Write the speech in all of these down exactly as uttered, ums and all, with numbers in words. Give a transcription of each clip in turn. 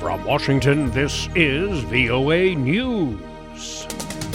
From Washington, this is V O A News.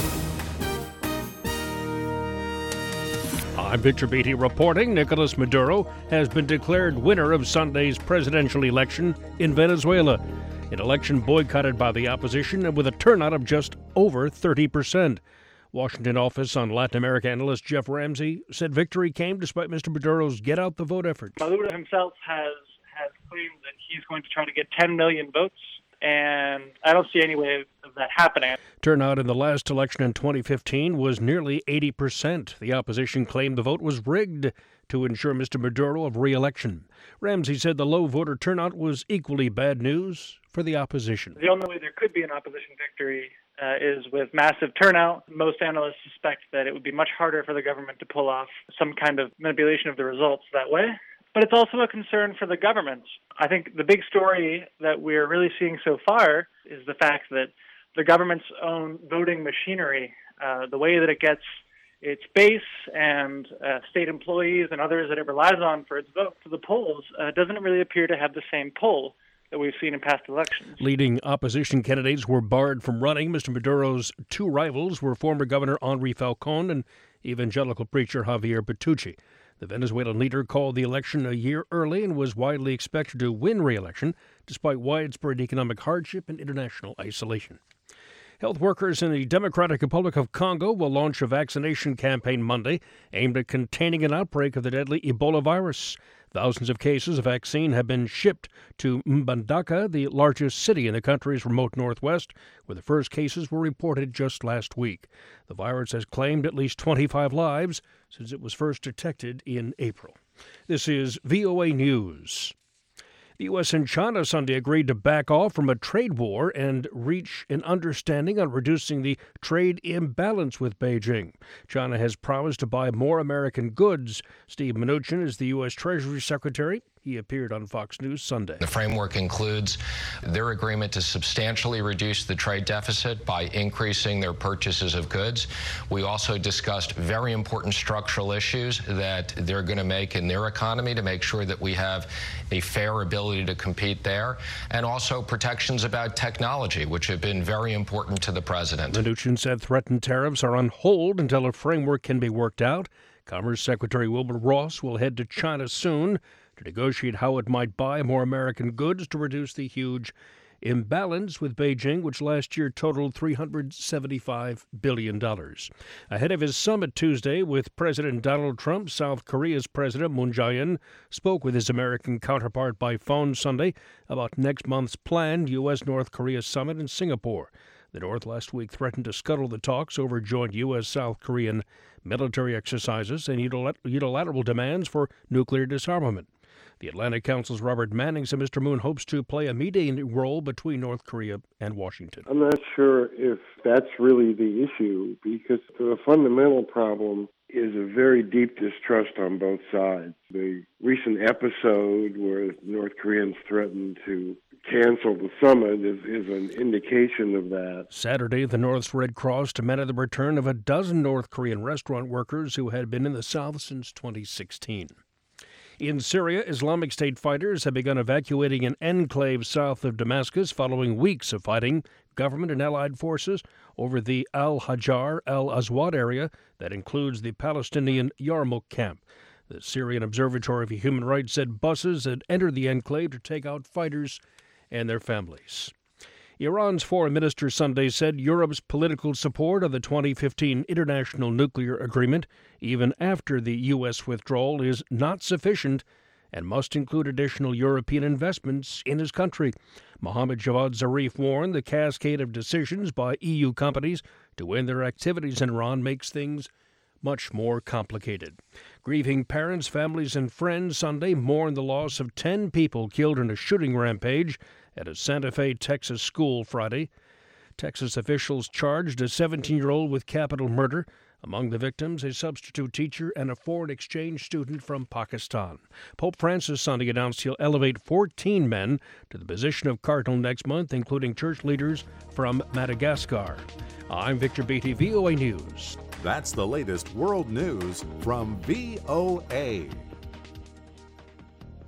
I'm Victor Beatty reporting. Nicolas Maduro has been declared winner of Sunday's presidential election in Venezuela, an election boycotted by the opposition and with a turnout of just over thirty percent. Washington office on Latin America analyst Jeff Ramsey said victory came despite Mister Maduro's get-out-the-vote effort. Maduro himself has, has claimed that he's going to try to get ten million votes, and I don't see any way of that happening. Turnout in the last election in twenty fifteen was nearly eighty percent. The opposition claimed the vote was rigged to ensure Mister Maduro of re-election. Ramsey said the low voter turnout was equally bad news for the opposition. The only way there could be an opposition victory uh, is with massive turnout. Most analysts suspect that it would be much harder for the government to pull off some kind of manipulation of the results that way. But it's also a concern for the government. I think the big story that we're really seeing so far is the fact that the government's own voting machinery, uh, the way that it gets its base and uh, state employees and others that it relies on for its vote to the polls, uh, doesn't really appear to have the same pull that we've seen in past elections. Leading opposition candidates were barred from running. Mister Maduro's two rivals were former Governor Henri Falcón and evangelical preacher Javier Bertucci. The Venezuelan leader called the election a year early and was widely expected to win re-election despite widespread economic hardship and international isolation. Health workers in the Democratic Republic of Congo will launch a vaccination campaign Monday aimed at containing an outbreak of the deadly Ebola virus. Thousands of cases of vaccine have been shipped to Mbandaka, the largest city in the country's remote northwest, where the first cases were reported just last week. The virus has claimed at least twenty-five lives since it was first detected in April. This is V O A News. The U S and China Sunday agreed to back off from a trade war and reach an understanding on reducing the trade imbalance with Beijing. China has promised to buy more American goods. Steve Mnuchin is the U S Treasury Secretary. He appeared on Fox News Sunday. The framework includes their agreement to substantially reduce the trade deficit by increasing their purchases of goods. We also discussed very important structural issues that they're going to make in their economy to make sure that we have a fair ability to compete there, and also protections about technology, which have been very important to the president. Mnuchin said threatened tariffs are on hold until a framework can be worked out. Commerce Secretary Wilbur Ross will head to China soon to negotiate how it might buy more American goods to reduce the huge imbalance with Beijing, which last year totaled three hundred seventy-five billion dollars. Ahead of his summit Tuesday with President Donald Trump, South Korea's President Moon Jae-in spoke with his American counterpart by phone Sunday about next month's planned U S North Korea summit in Singapore. The North last week threatened to scuttle the talks over joint U S South Korean military exercises and unilateral demands for nuclear disarmament. The Atlantic Council's Robert Manning said Mister Moon hopes to play a mediating role between North Korea and Washington. I'm not sure if that's really the issue, because the fundamental problem is a very deep distrust on both sides. The recent episode where North Koreans threatened to cancel the summit is, is an indication of that. Saturday, the North's Red Cross demanded the return of a dozen North Korean restaurant workers who had been in the South since twenty sixteen. In Syria, Islamic State fighters have begun evacuating an enclave south of Damascus following weeks of fighting government and allied forces over the Al-Hajar al-Aswad area that includes the Palestinian Yarmouk camp. The Syrian Observatory for Human Rights said buses had entered the enclave to take out fighters and their families. Iran's foreign minister Sunday said Europe's political support of the twenty fifteen International Nuclear Agreement, even after the U S withdrawal, is not sufficient and must include additional European investments in his country. Mohammad Javad Zarif warned the cascade of decisions by E U companies to end their activities in Iran makes things much more complicated. Grieving parents, families, and friends Sunday mourned the loss of ten people killed in a shooting rampage at a Santa Fe, Texas school Friday. Texas officials charged a seventeen-year-old with capital murder. Among the victims, a substitute teacher and a foreign exchange student from Pakistan. Pope Francis Sunday announced he'll elevate fourteen men to the position of cardinal next month, including church leaders from Madagascar. I'm Victor Beatty, V O A News. That's the latest world news from V O A.